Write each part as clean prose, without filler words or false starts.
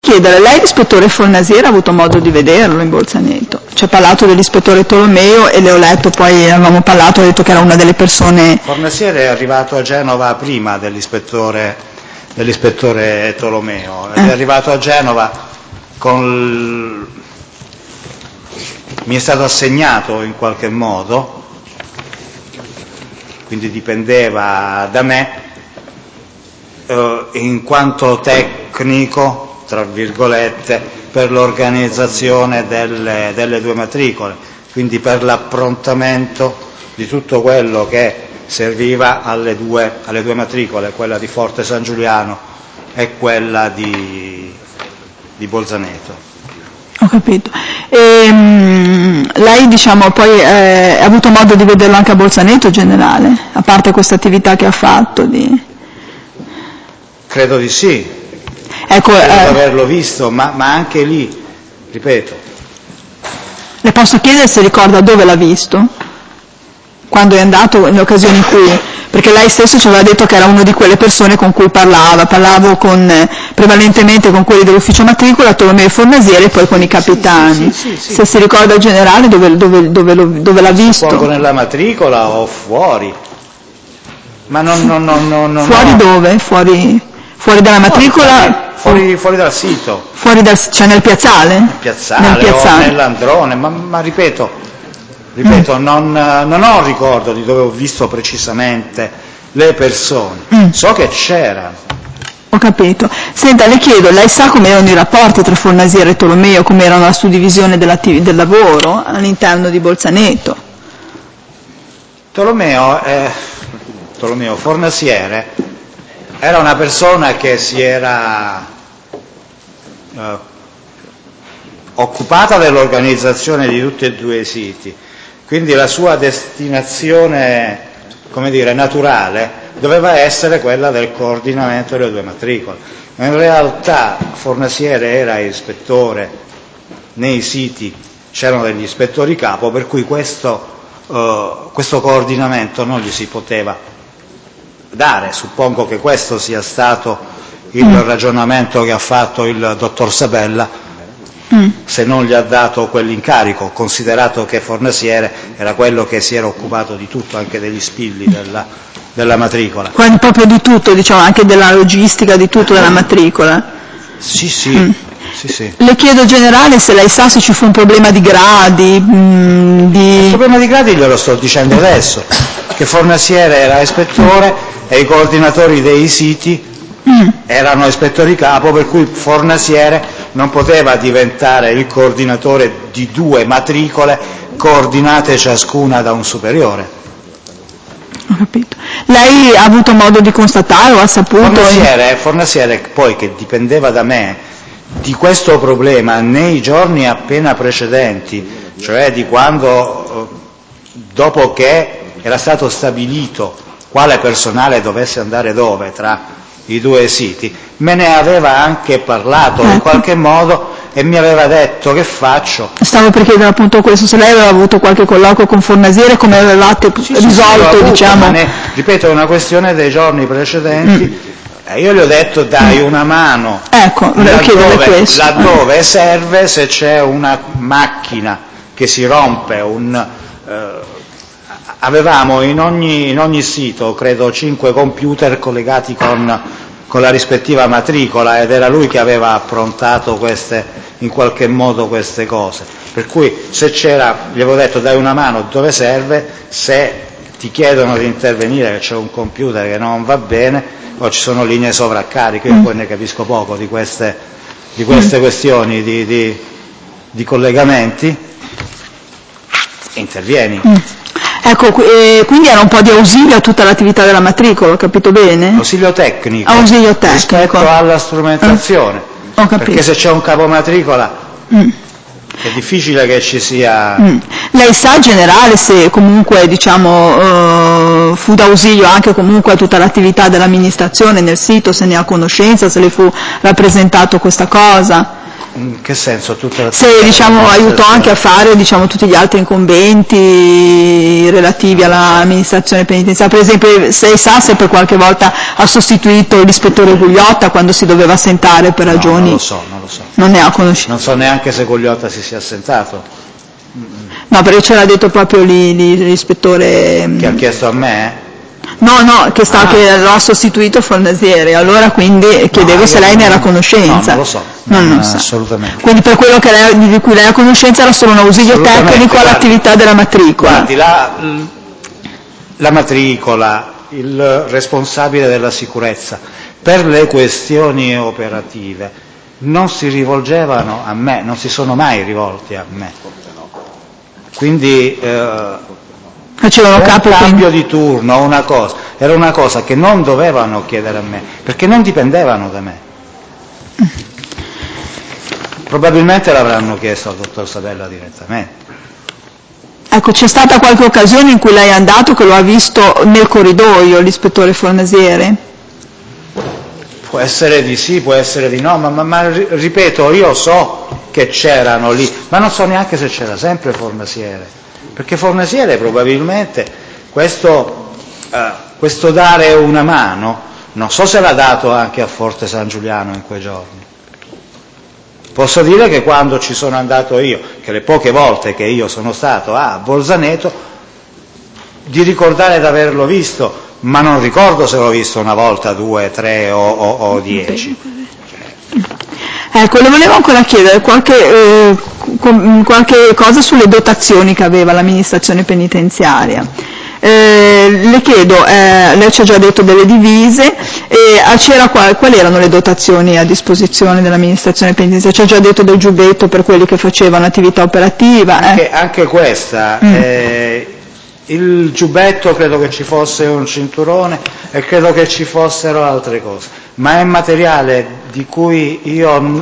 chiedere, lei l'ispettore Fornasiere ha avuto modo di vederlo in Bolzaneto? Ci ha parlato dell'ispettore Tolomeo e le ho letto, poi avevamo parlato, ha detto che era una delle persone... Fornasiere è arrivato a Genova prima dell'ispettore Tolomeo, è arrivato a Genova mi è stato assegnato in qualche modo, quindi dipendeva da me, in quanto tecnico, tra virgolette, per l'organizzazione delle due matricole, quindi per l'approntamento di tutto quello che serviva alle due matricole, quella di Forte San Giuliano e quella di Bolzaneto. Ho capito. Lei poi ha avuto modo di vederlo anche a Bolzaneto, generale, a parte questa attività che ha fatto? Credo di sì, ecco, credo di averlo visto, ma anche lì, ripeto. Le posso chiedere se ricorda dove l'ha visto? Quando è andato, in occasioni in cui... Perché lei stesso ci aveva detto che era una di quelle persone con cui parlavo prevalentemente con quelli dell'ufficio matricola, Tolomeo e Fornasiere, e poi con i capitani. Sì. Se si ricorda il generale dove l'ha visto? Suppongo nella matricola o fuori. Ma non fuori dove? Fuori dalla matricola? Fuori dal sito. Cioè nel piazzale? Nel piazzale. O nell'androne, ma ripeto, non ho ricordo di dove ho visto precisamente le persone. So che c'erano. Ho capito. Senta, le chiedo, lei sa come erano i rapporti tra Fornasiere e Tolomeo, come erano la suddivisione del lavoro all'interno di Bolzaneto? Tolomeo Fornasiere era una persona che si era occupata dell'organizzazione di tutti e due i siti, quindi la sua destinazione, naturale, doveva essere quella del coordinamento delle due matricole. In realtà Fornasiere era ispettore, nei siti c'erano degli ispettori capo, per cui questo coordinamento non gli si poteva dare. Suppongo che questo sia stato il ragionamento che ha fatto il dottor Sabella, se non gli ha dato quell'incarico, considerato che Fornasiere era quello che si era occupato di tutto, anche degli spilli della matricola. Quindi proprio di tutto, anche della logistica, di tutto della matricola? Sì. Le chiedo, generale, se lei sa se ci fu un problema di gradi. Il problema di gradi glielo sto dicendo adesso, che Fornasiere era ispettore e i coordinatori dei siti erano ispettori capo, per cui Fornasiere non poteva diventare il coordinatore di due matricole coordinate ciascuna da un superiore. Ho capito. Lei ha avuto modo di constatare o ha saputo? Fornasiere poi, che dipendeva da me, di questo problema nei giorni appena precedenti, cioè di quando, dopo che era stato stabilito quale personale dovesse andare dove tra i due siti, me ne aveva anche parlato in qualche modo e mi aveva detto: che faccio? Stavo per chiedere appunto questo, se lei aveva avuto qualche colloquio con Fornasiere, come avevate risolto, ripeto, è una questione dei giorni precedenti. Io gli ho detto: dai una mano, laddove serve, se c'è una macchina che si rompe, avevamo in ogni sito, credo, 5 computer collegati con la rispettiva matricola, ed era lui che aveva approntato in qualche modo queste cose. Per cui se c'era, gli avevo detto: dai una mano dove serve, se ti chiedono di intervenire che c'è un computer che non va bene o ci sono linee sovraccariche, io poi ne capisco poco di queste questioni di collegamenti, intervieni. Ecco, quindi era un po' di ausilio a tutta l'attività della matricola, ho capito bene? Ausilio tecnico. Rispetto alla strumentazione. Perché se c'è un capo matricola è difficile che ci sia... Lei sa, generale, se comunque fu d'ausilio anche comunque a tutta l'attività dell'amministrazione nel sito, se ne ha conoscenza, se le fu rappresentato questa cosa? In che senso? Se aiutò anche a fare tutti gli altri incombenti relativi all'amministrazione penitenziaria, per esempio se per qualche volta ha sostituito l'ispettore Gugliotta quando si doveva assentare per ragioni... No, non lo so. Non ne ha conoscenza? Non so neanche se Gugliotta si sia assentato. No, perché ce l'ha detto proprio l'ispettore... Che ha chiesto a me? No, che lo ha sostituito Fornasieri, allora quindi chiedevo se lei ne era a conoscenza. No, non lo so, non lo so. Assolutamente. Quindi per quello di cui lei è a conoscenza era solo un ausilio tecnico all'attività della matricola. Guardi, la matricola, il responsabile della sicurezza, per le questioni operative non si rivolgevano a me, non si sono mai rivolti a me. Quindi facevano capo cambio di turno, era una cosa che non dovevano chiedere a me, perché non dipendevano da me. Probabilmente l'avranno chiesto al dottor Sabella direttamente. Ecco, c'è stata qualche occasione in cui lei è andato che lo ha visto nel corridoio, l'ispettore Fornasieri? Può essere di sì, può essere di no, ma ripeto, io so che c'erano lì, ma non so neanche se c'era sempre Fornasieri. Perché Fornasieri probabilmente questo dare una mano, non so se l'ha dato anche a Forte San Giuliano in quei giorni. Posso dire che quando ci sono andato io, che le poche volte che io sono stato a Bolzaneto, di ricordare di averlo visto, ma non ricordo se l'ho visto una volta, 2, 3 o 10. Ecco, le volevo ancora chiedere qualche cosa sulle dotazioni che aveva l'amministrazione penitenziaria. Le chiedo, lei ci ha già detto delle divise, quali erano le dotazioni a disposizione dell'amministrazione penitenziaria? Ci ha già detto del giubbetto per quelli che facevano attività operativa. Anche questa, il giubbetto credo che ci fosse un cinturone e credo che ci fossero altre cose, ma è materiale di cui io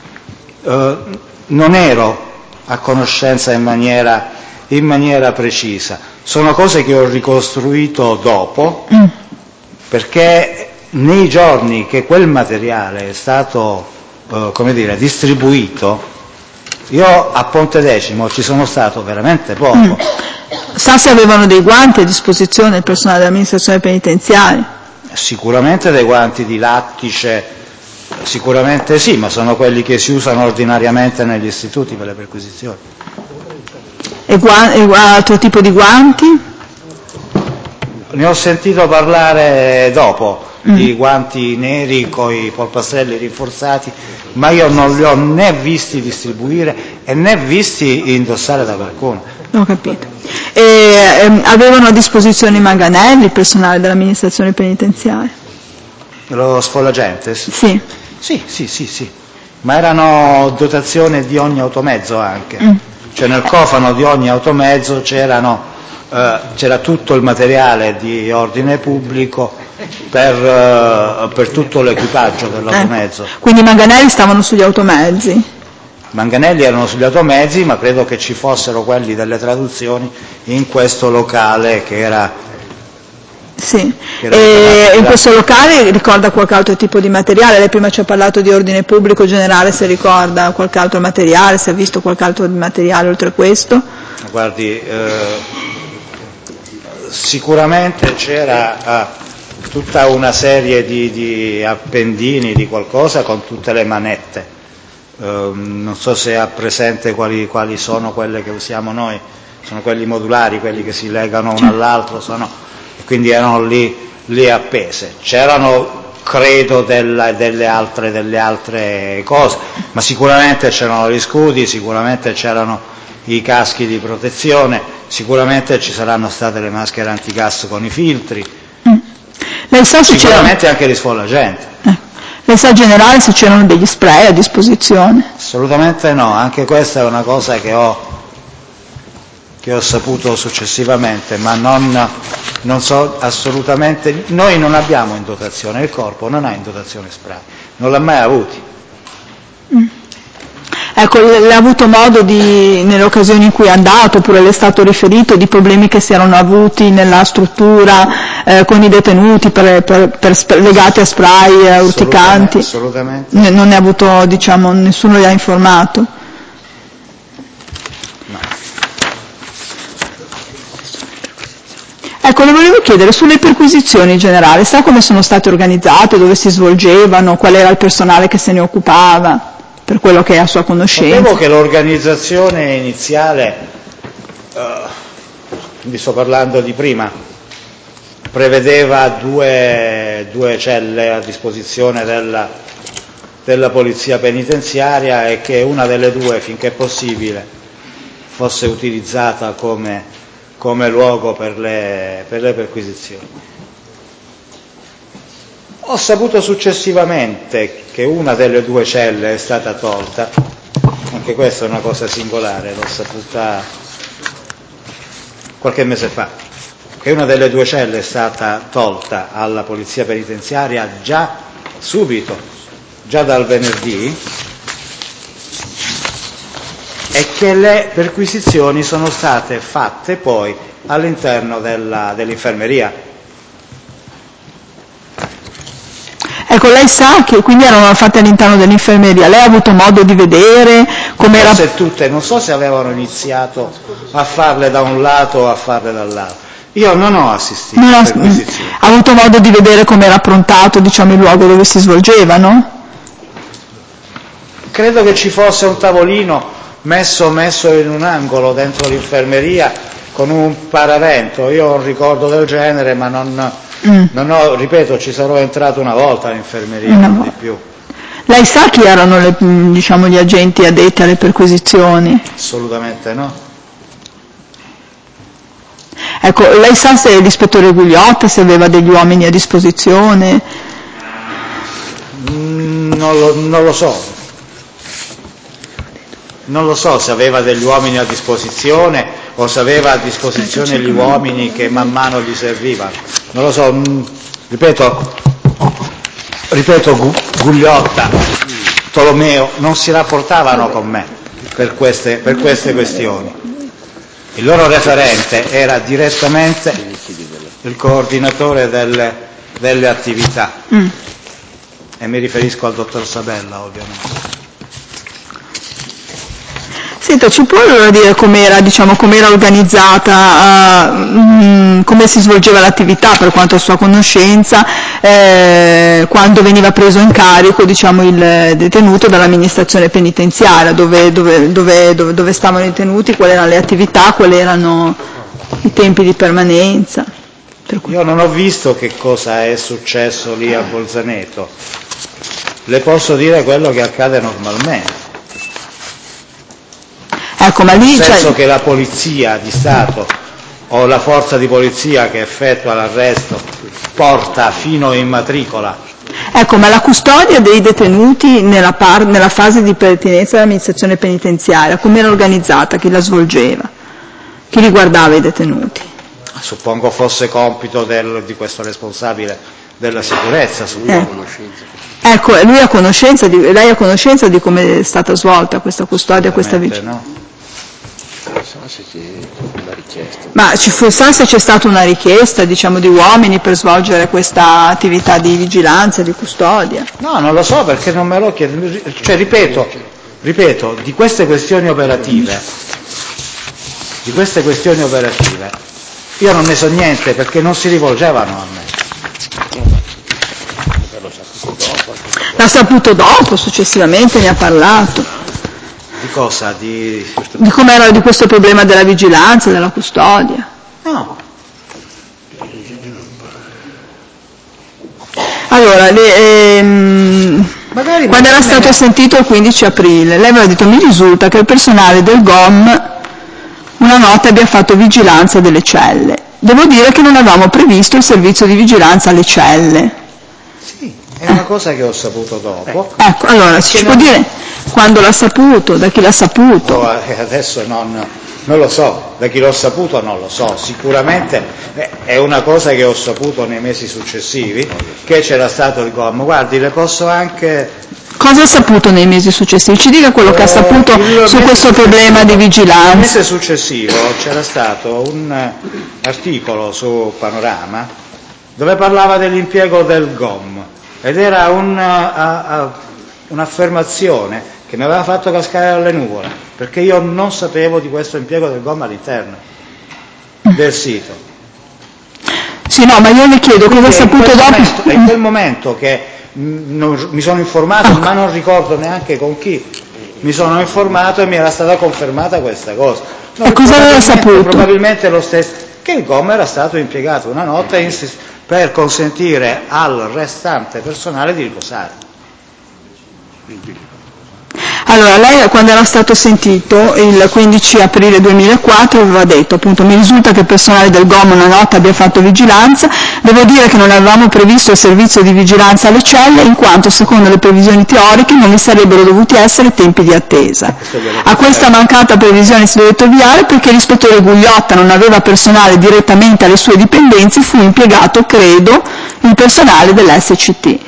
non ero a conoscenza in maniera precisa. Sono cose che ho ricostruito dopo, perché nei giorni che quel materiale è stato distribuito, io a Pontedecimo ci sono stato veramente poco. Sa se avevano dei guanti a disposizione del personale dell'amministrazione penitenziaria? Sicuramente dei guanti di lattice, sicuramente sì, ma sono quelli che si usano ordinariamente negli istituti per le perquisizioni. E altro tipo di guanti? Ne ho sentito parlare dopo, di guanti neri con i polpastrelli rinforzati, ma io non li ho né visti distribuire e né visti indossare da qualcuno. Ho capito. Avevano a disposizione i manganelli il personale dell'amministrazione penitenziaria? Lo sfollagente? Sì. Sì, ma erano dotazione di ogni automezzo anche, cioè nel cofano di ogni automezzo c'era tutto il materiale di ordine pubblico per tutto l'equipaggio dell'automezzo. Quindi i manganelli stavano sugli automezzi? Manganelli erano sugli automezzi, ma credo che ci fossero quelli delle traduzioni in questo locale che era... Sì, e in questo locale ricorda qualche altro tipo di materiale? Lei prima ci ha parlato di ordine pubblico generale, se ricorda qualche altro materiale, se ha visto qualche altro materiale oltre questo? Guardi, sicuramente c'era tutta una serie di appendini, di qualcosa con tutte le manette. Non so se ha presente quali sono quelle che usiamo noi, sono quelli modulari, quelli che si legano uno all'altro, quindi erano lì appese. C'erano, credo, delle altre cose, ma sicuramente c'erano gli scudi, sicuramente c'erano i caschi di protezione, sicuramente ci saranno state le maschere antigas con i filtri, Lei sa se sicuramente anche gli sfollagenti. Lei sa generale se c'erano degli spray a disposizione? Assolutamente no, anche questa è una cosa che ho saputo successivamente, ma non so assolutamente. Noi non abbiamo in dotazione, il corpo non ha in dotazione spray, non l'ha mai avuti. Ecco, lei ha avuto modo nelle occasioni in cui è andato, oppure le è stato riferito, di problemi che si erano avuti nella struttura con i detenuti legati a spray urticanti? Assolutamente. Non ne ha avuto, diciamo, nessuno li ha informato? No. Ecco, le volevo chiedere sulle perquisizioni in generale, sa come sono state organizzate, dove si svolgevano, qual era il personale che se ne occupava, per quello che è a sua conoscenza? Sapevo che l'organizzazione iniziale, vi sto parlando di prima, prevedeva due celle a disposizione della polizia penitenziaria e che una delle due, finché possibile, fosse utilizzata come luogo per le perquisizioni. Ho saputo successivamente che una delle due celle è stata tolta, anche questa è una cosa singolare, l'ho saputa qualche mese fa, che una delle due celle è stata tolta alla polizia penitenziaria già subito, già dal venerdì, e che le perquisizioni sono state fatte poi all'interno dell'infermeria. Ecco, lei sa che quindi erano fatte all'interno dell'infermeria, lei ha avuto modo di vedere com'era? Forse tutte, non so se avevano iniziato a farle da un lato o a farle dall'altro. Io non ho assistito a perquisizioni. Ha avuto modo di vedere com'era approntato, diciamo, il luogo dove si svolgevano? Credo che ci fosse un tavolino messo in un angolo dentro l'infermeria con un paravento. Io ho un ricordo del genere, ma non ho, ripeto, ci sarò entrato una volta all'infermeria, non di più. Lei sa chi erano gli agenti addetti alle perquisizioni? Assolutamente no. Ecco, lei sa se l'ispettore Gugliotta, se aveva degli uomini a disposizione? Non lo so. Non lo so se aveva degli uomini a disposizione o se aveva a disposizione gli uomini che man mano gli servivano. Non lo so, ripeto, Gugliotta, Tolomeo non si rapportavano con me per queste questioni. Il loro referente era direttamente il coordinatore delle attività e mi riferisco al dottor Sabella, ovviamente. Senta, ci può allora dire com'era organizzata, come si svolgeva l'attività per quanto a sua conoscenza, quando veniva preso in carico, diciamo, il detenuto dall'amministrazione penitenziaria, dove stavano i detenuti, quali erano le attività, quali erano i tempi di permanenza? Io non ho visto che cosa è successo lì a Bolzaneto, le posso dire quello che accade normalmente. Ecco, ma lì, nel senso che la polizia di Stato o la forza di polizia che effettua l'arresto porta fino in matricola. Ecco, ma la custodia dei detenuti nella fase di pertinenza all'amministrazione penitenziaria, come era organizzata? Chi la svolgeva? Chi riguardava i detenuti? Suppongo fosse compito di questo responsabile della sicurezza. Ecco, lei ha conoscenza di come è stata svolta questa custodia, questa vigilanza? No. Ma sa se c'è stata una richiesta, diciamo, di uomini per svolgere questa attività di vigilanza, di custodia? No, non lo so perché non me lo chiedo. Cioè, ripeto, di queste questioni operative, io non ne so niente perché non si rivolgevano a me. L'ha saputo dopo, successivamente ne ha parlato. Di cosa? Di com'era di questo problema della vigilanza, della custodia? No. Allora, quando era stato sentito il 15 aprile, lei aveva detto: mi risulta che il personale del GOM una notte abbia fatto vigilanza delle celle. Devo dire che non avevamo previsto il servizio di vigilanza alle celle. Sì, è una cosa che ho saputo dopo. Ecco, allora, ci può dire quando l'ha saputo, da chi l'ha saputo? Adesso non lo so, da chi l'ho saputo non lo so, sicuramente è una cosa che ho saputo nei mesi successivi, che c'era stato il GOM. Guardi, le posso anche... Cosa ha saputo nei mesi successivi? Ci dica quello che ha saputo su questo problema di vigilanza. Il mese successivo c'era stato un articolo su Panorama dove parlava dell'impiego del GOM, ed era un'affermazione che mi aveva fatto cascare dalle nuvole, perché io non sapevo di questo impiego del GOM all'interno del sito. Sì, no, ma io le chiedo cosa ha saputo dopo. È in quel momento che mi sono informato, ma non ricordo neanche con chi mi sono informato, e mi era stata confermata questa cosa. E cosa aveva saputo? Probabilmente lo stesso, che il GOM era stato impiegato una notte per consentire al restante personale di riposare. Allora, lei quando era stato sentito il 15 aprile 2004 aveva detto, appunto, mi risulta che il personale del GOM una notte abbia fatto vigilanza, devo dire che non avevamo previsto il servizio di vigilanza alle celle in quanto secondo le previsioni teoriche non vi sarebbero dovuti essere tempi di attesa. A questa mancata previsione si dovette ovviare perché l'ispettore Gugliotta non aveva personale direttamente alle sue dipendenze, fu impiegato, credo, il personale dell'SCT.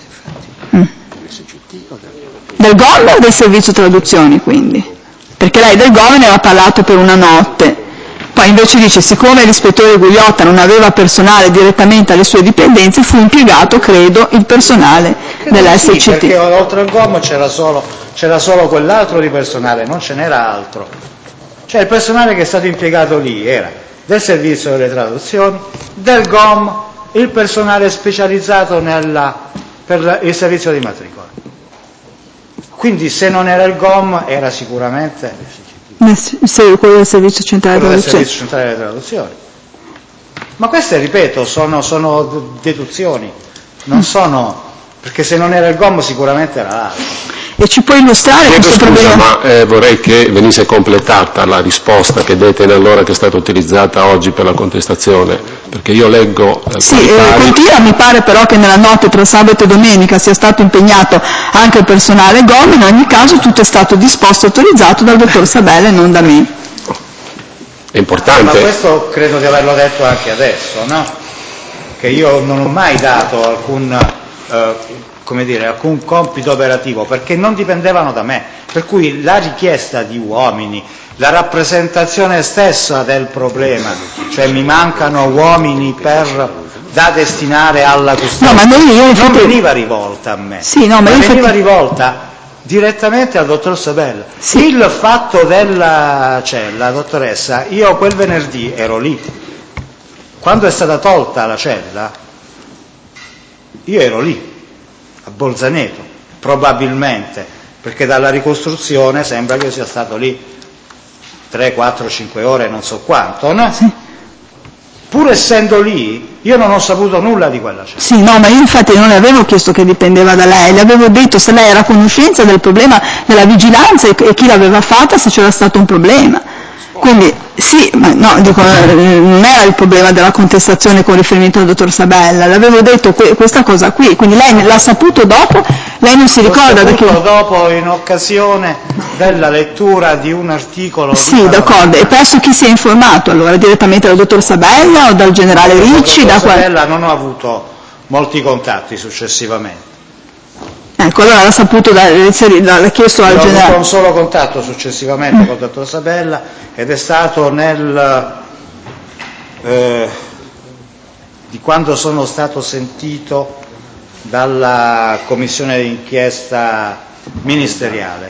Del GOM o del servizio traduzioni, quindi? Perché lei del GOM ne aveva parlato per una notte, poi invece dice siccome l'ispettore Gugliotta non aveva personale direttamente alle sue dipendenze fu impiegato, credo, il personale dell'SCT. Sì, perché oltre al GOM c'era solo quell'altro di personale, non ce n'era altro. Cioè il personale che è stato impiegato lì era del servizio delle traduzioni, del GOM, il personale specializzato per il servizio di matricola. Quindi se non era il GOM era sicuramente quello del Servizio Centrale delle Traduzioni. Ma queste, ripeto, sono deduzioni, non sono, perché se non era il GOM sicuramente era l'altro. E ci può illustrare questo problema? Ma vorrei che venisse completata la risposta che dete nell'ora che è stata utilizzata oggi per la contestazione, perché io leggo... Sì, continua, mi pare però che nella notte tra sabato e domenica sia stato impegnato anche il personale GOM, in ogni caso tutto è stato disposto e autorizzato dal dottor Sabella e non da me. È importante. Ma questo credo di averlo detto anche adesso, no? Che io non ho mai dato alcun compito operativo, perché non dipendevano da me, per cui la richiesta di uomini, la stessa del problema, cioè mi mancano uomini da destinare alla custodia, non veniva rivolta a me, sì, no, ma veniva rivolta direttamente al dottor Sabella. Sì. Il fatto della cella, dottoressa, io quel venerdì ero lì, quando è stata tolta la cella io ero lì a Bolzaneto, probabilmente, perché dalla ricostruzione sembra che io sia stato lì 3, 4, 5 ore, non so quanto, no? Sì. Pur essendo lì, io non ho saputo nulla di quella cella. Sì, no, ma io infatti non le avevo chiesto che dipendeva da lei, le avevo detto se lei era a conoscenza del problema della vigilanza e chi l'aveva fatta, se c'era stato un problema. Quindi sì, ma no, dico, non era il problema della contestazione con riferimento al dottor Sabella, le avevo detto questa cosa qui, quindi lei l'ha saputo dopo, lei non si ricorda perché... dopo in occasione della lettura di un articolo. Sì, d'accordo, e presso chi si è informato allora? Direttamente dal dottor Sabella o dal generale Ricci? Dal dottor Sabella non ho avuto molti contatti successivamente. Ecco, allora l'ha saputo, l'ha chiesto al generale. Ho avuto un solo contatto successivamente con il dottor Sabella ed è stato di quando sono stato sentito dalla commissione d'inchiesta ministeriale.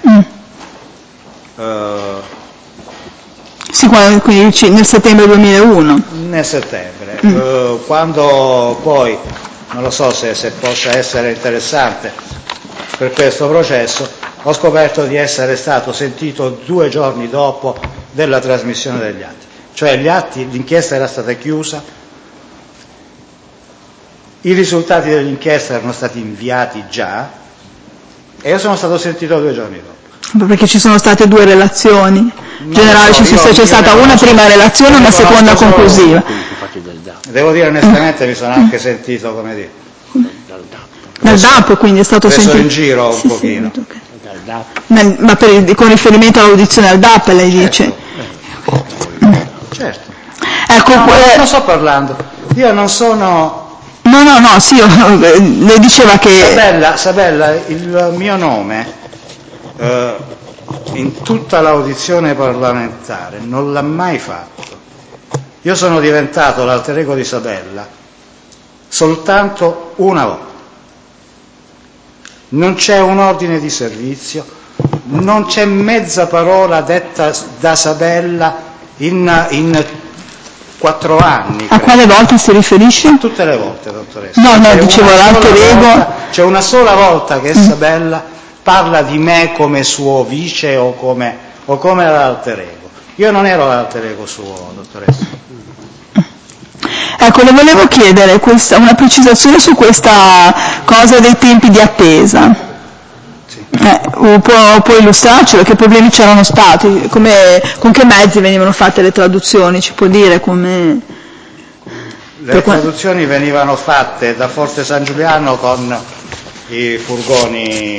Sì, quindi nel settembre 2001. Nel settembre, quando poi, non lo so se possa essere interessante per questo processo, ho scoperto di essere stato sentito 2 giorni dopo della trasmissione degli atti. Cioè l'inchiesta era stata chiusa, i risultati dell'inchiesta erano stati inviati già e io sono stato sentito 2 giorni dopo. Perché ci sono state 2 relazioni. Generale, c'è stata una prima relazione e una seconda conclusiva. Devo dire onestamente mi sono anche sentito, come dire, dal DAP, quindi è stato sentito in giro un pochino. Sì. Ma con riferimento all'audizione al DAP lei dice? Certo. Ecco, non sto parlando, io non sono... No, sì, lei diceva che... Sabella, il mio nome in tutta l'audizione parlamentare non l'ha mai fatto. Io sono diventato l'alter ego di Sabella soltanto una volta. Non c'è un ordine di servizio, non c'è mezza parola detta da Sabella in 4 anni. A quale volta si riferisce? Tutte le volte, dottoressa. No, dicevo l'alter ego. C'è una sola volta che Sabella parla di me come suo vice o come l'alter ego. Io non ero l'alter ego suo, dottoressa. Ecco, le volevo chiedere una precisazione su questa cosa dei tempi di attesa. Sì. Può illustrarcelo? Che problemi c'erano stati? Con che mezzi venivano fatte le traduzioni? Ci può dire come? Le traduzioni venivano fatte da Forte San Giuliano con i furgoni,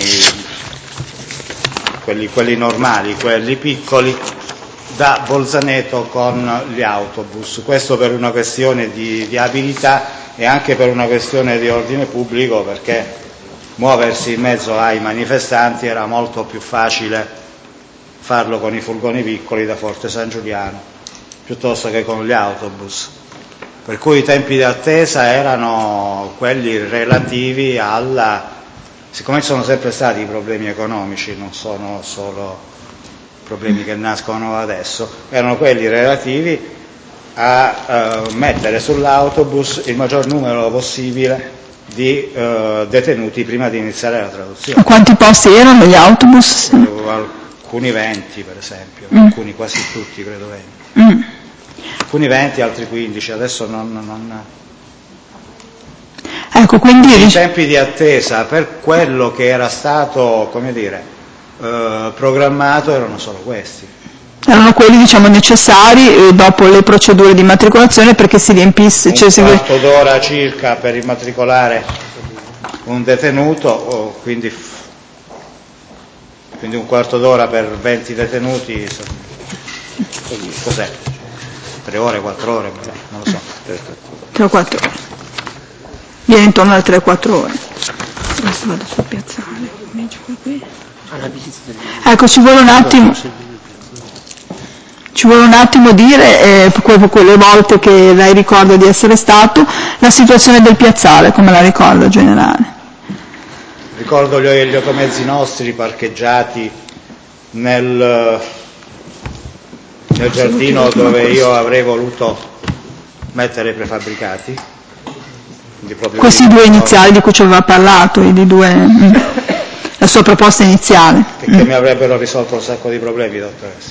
quelli normali, quelli piccoli, da Bolzaneto con gli autobus. Questo per una questione di abilità e anche per una questione di ordine pubblico, perché muoversi in mezzo ai manifestanti era molto più facile farlo con i furgoni piccoli da Forte San Giuliano piuttosto che con gli autobus. Per cui i tempi di attesa erano quelli relativi siccome ci sono sempre stati i problemi economici, non sono solo problemi che nascono adesso, erano quelli relativi a mettere sull'autobus il maggior numero possibile di detenuti prima di iniziare la traduzione. Quanti posti erano gli autobus? Alcuni 20 per esempio, alcuni quasi tutti credo 20. Alcuni 20, altri 15, adesso non. Ecco, quindi i tempi di attesa per quello che era stato, programmato erano solo questi. Erano quelli, necessari dopo le procedure di immatricolazione perché si riempisse. Un quarto d'ora circa per immatricolare un detenuto, quindi un quarto d'ora per 20 detenuti, cos'è? 3 ore, 4 ore, non lo so. 3 o 4 ore. Viene intorno alle 3-4 ore. Adesso vado sul piazzale. Ecco, ci vuole un attimo dire, quelle volte che lei ricorda di essere stato, la situazione del piazzale, come la ricorda generale? Ricordo gli automezzi nostri parcheggiati nel giardino dove io avrei voluto mettere i prefabbricati. Questi 2 iniziali di cui ci aveva parlato, la sua proposta iniziale. Che mi avrebbero risolto un sacco di problemi, dottoressa.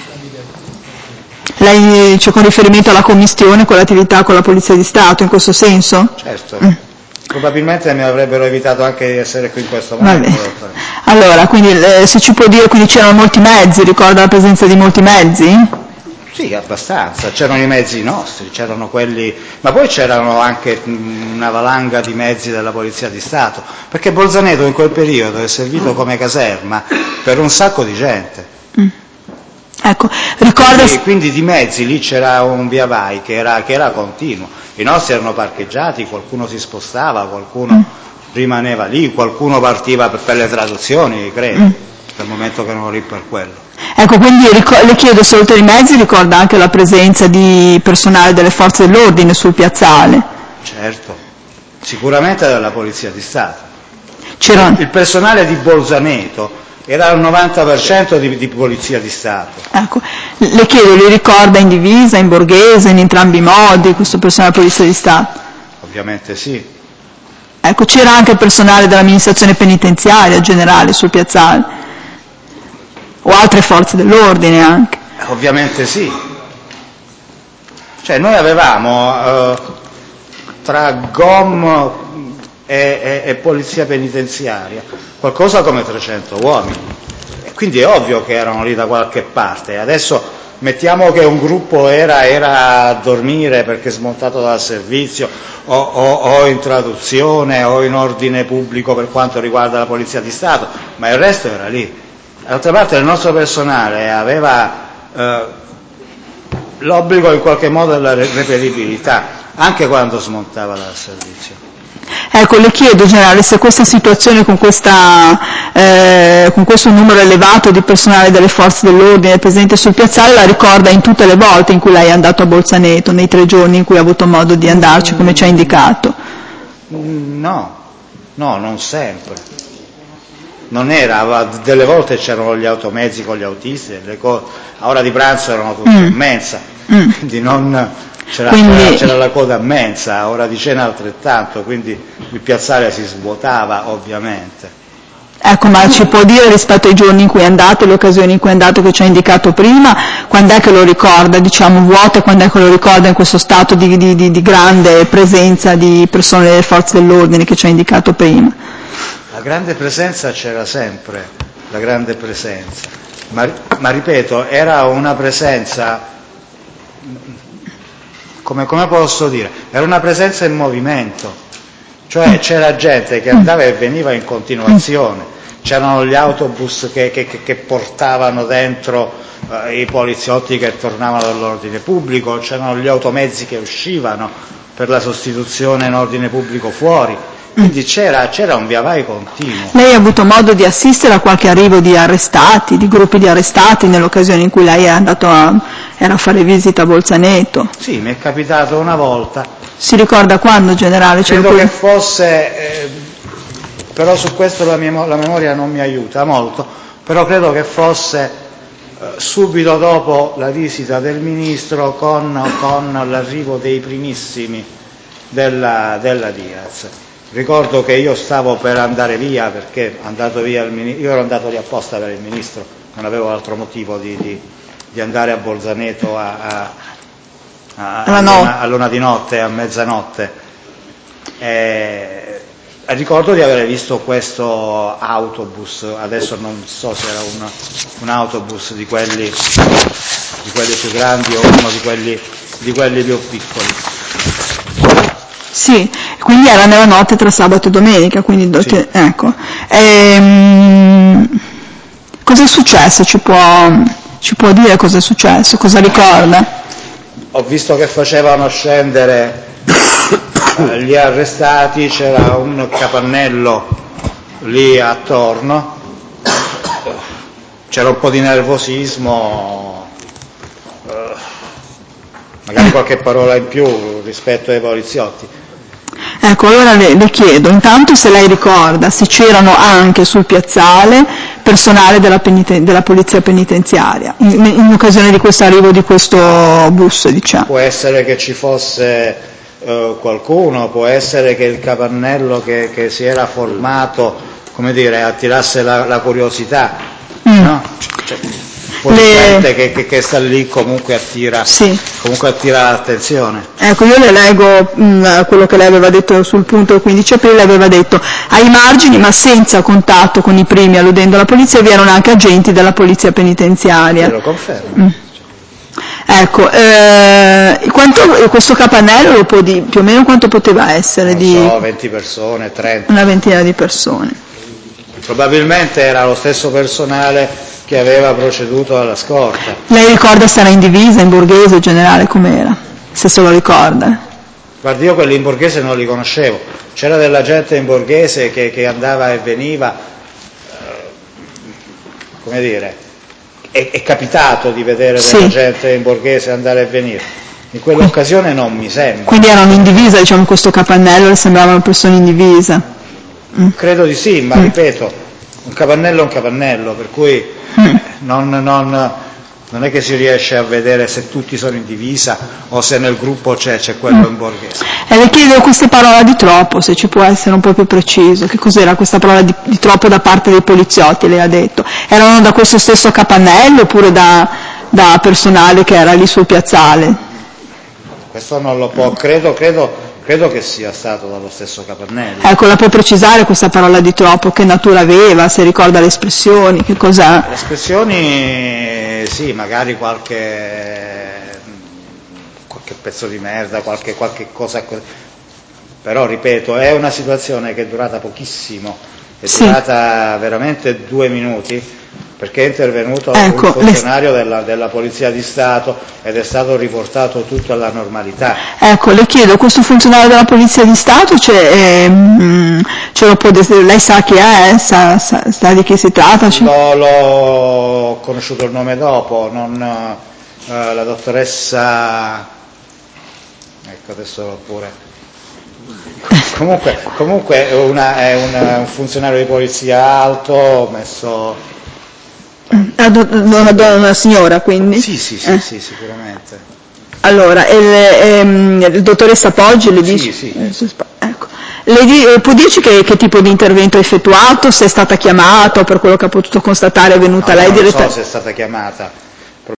Lei c'è con riferimento alla commistione con l'attività con la Polizia di Stato, in questo senso? Certo. Probabilmente mi avrebbero evitato anche di essere qui in questo momento. Allora, quindi se ci può dire, quindi c'erano molti mezzi, ricorda la presenza di molti mezzi? Sì, abbastanza, c'erano i mezzi nostri, c'erano quelli, ma poi c'erano anche una valanga di mezzi della Polizia di Stato, perché Bolzaneto in quel periodo è servito come caserma per un sacco di gente. Ecco, ricorda... Quindi di mezzi lì c'era un via vai che era continuo, i nostri erano parcheggiati, qualcuno si spostava, qualcuno rimaneva lì, qualcuno partiva per le traduzioni, credo, dal momento che erano lì per quello. Ecco, quindi le chiedo se oltre ai mezzi ricorda anche la presenza di personale delle forze dell'ordine sul piazzale. Certo, sicuramente della Polizia di Stato. C'erano... Il personale di Bolzaneto era il 90% di Polizia di Stato. Ecco, le chiedo, li ricorda in divisa, in borghese, in entrambi i modi, questo personale della Polizia di Stato? Ovviamente sì. Ecco, c'era anche il personale dell'amministrazione penitenziaria generale sul piazzale? O altre forze dell'ordine anche? Ovviamente sì. Cioè noi avevamo tra GOM e polizia penitenziaria qualcosa come 300 uomini. E quindi è ovvio che erano lì da qualche parte. Adesso mettiamo che un gruppo era a dormire perché smontato dal servizio o in traduzione o in ordine pubblico per quanto riguarda la Polizia di Stato, ma il resto era lì. D'altra parte il nostro personale aveva l'obbligo in qualche modo della reperibilità, anche quando smontava dal servizio. Ecco, le chiedo, generale, se questa situazione con questo numero elevato di personale delle forze dell'ordine presente sul piazzale la ricorda in tutte le volte in cui lei è andato a Bolzaneto, nei 3 giorni in cui ha avuto modo di andarci, come ci ha indicato? No, non sempre. Non era, delle volte c'erano gli automezzi con gli autisti, a ora di pranzo erano tutti in mensa, quindi non... C'era la coda a mensa, a ora di cena altrettanto, quindi il piazzale si svuotava ovviamente. Ecco, ma ci può dire rispetto ai giorni in cui è andato, le occasioni in cui è andato che ci ha indicato prima, quando è che lo ricorda, diciamo, vuoto, quando è che lo ricorda in questo stato di grande presenza di persone delle forze dell'ordine che ci ha indicato prima? La grande presenza c'era sempre, la grande presenza, ma ripeto, era una presenza... Come posso dire? Era una presenza in movimento, cioè c'era gente che andava e veniva in continuazione, c'erano gli autobus che portavano dentro i poliziotti che tornavano dall'ordine pubblico, c'erano gli automezzi che uscivano per la sostituzione in ordine pubblico fuori, quindi c'era un via vai continuo. Lei ha avuto modo di assistere a qualche arrivo di arrestati, di gruppi di arrestati nell'occasione in cui lei è andato era a fare visita a Bolzaneto? Sì, mi è capitato una volta. Si ricorda quando, generale? Credo che fosse, però su questo la memoria non mi aiuta molto, però credo che fosse subito dopo la visita del ministro con l'arrivo dei primissimi della Diaz. Ricordo che io stavo per andare via perché io ero andato lì apposta per il ministro, non avevo altro motivo di andare a Bolzaneto all'una di notte, a mezzanotte. Ricordo di aver visto questo autobus, adesso non so se era un autobus di quelli più grandi o uno di quelli più piccoli. Sì, quindi era nella notte tra sabato e domenica, quindi Sì. Ecco. Cosa è successo? Ci può dire cosa è successo? Cosa ricorda? Ho visto che facevano scendere gli arrestati, c'era un capannello lì attorno, c'era un po' di nervosismo, magari qualche parola in più rispetto ai poliziotti. Ecco, allora le chiedo, intanto se lei ricorda se c'erano anche sul piazzale personale della polizia penitenziaria, in occasione di questo arrivo di questo bus, diciamo. Può essere che ci fosse qualcuno, può essere che il capannello che si era formato, come dire, attirasse la curiosità, no? Cioè, un po' di gente che sta lì comunque attira l'attenzione. Ecco, io le leggo quello che lei aveva detto sul punto del 15 aprile, aveva detto ai margini ma senza contatto con i primi, alludendo alla polizia, vi erano anche agenti della polizia penitenziaria. Lo confermo. Ecco, questo capannello lo può dire più o meno quanto poteva essere? Non so, 20 persone, 30. Una ventina di persone. Probabilmente era lo stesso personale che aveva proceduto alla scorta. Lei ricorda se era in divisa, in borghese, generale, com'era? Se lo ricorda. Guardi, io quelli in borghese non li conoscevo, c'era della gente in borghese che andava e veniva, come dire, è capitato di vedere della gente in borghese andare e venire. In quell'occasione non mi sembra. Quindi erano in divisa, diciamo, in questo capannello, le sembravano persone in divisa? Credo di sì, ma ripeto, un capannello è un capannello, per cui non è che si riesce a vedere se tutti sono in divisa o se nel gruppo c'è quello in borghese. E le chiedo questa parola di troppo, se ci può essere un po' più preciso. Che cos'era questa parola di troppo da parte dei poliziotti, lei ha detto? Erano da questo stesso capannello oppure da personale che era lì sul piazzale? Questo non lo può, credo che sia stato dallo stesso capannello. Ecco, la può precisare questa parola di troppo? Che natura aveva? Se ricorda le espressioni? Che cos'è? Le espressioni, sì, magari qualche pezzo di merda, qualche cosa, però ripeto, è una situazione che è durata pochissimo, è durata veramente 2 minuti, perché è intervenuto un funzionario della Polizia di Stato ed è stato riportato tutto alla normalità. Ecco, le chiedo, questo funzionario della Polizia di Stato ce lo può dire, lei sa chi è? Sa di chi si tratta? L'ho conosciuto il nome dopo, la dottoressa, ecco adesso pure, Comunque è un funzionario di polizia alto, messo... Una signora, quindi? Sì, sicuramente. Allora, il dottoressa Poggi le dice? Sì. Ecco. Può dirci che tipo di intervento ha effettuato, se è stata chiamata o per quello che ha potuto constatare è venuta lei direttamente? Non so se è stata chiamata.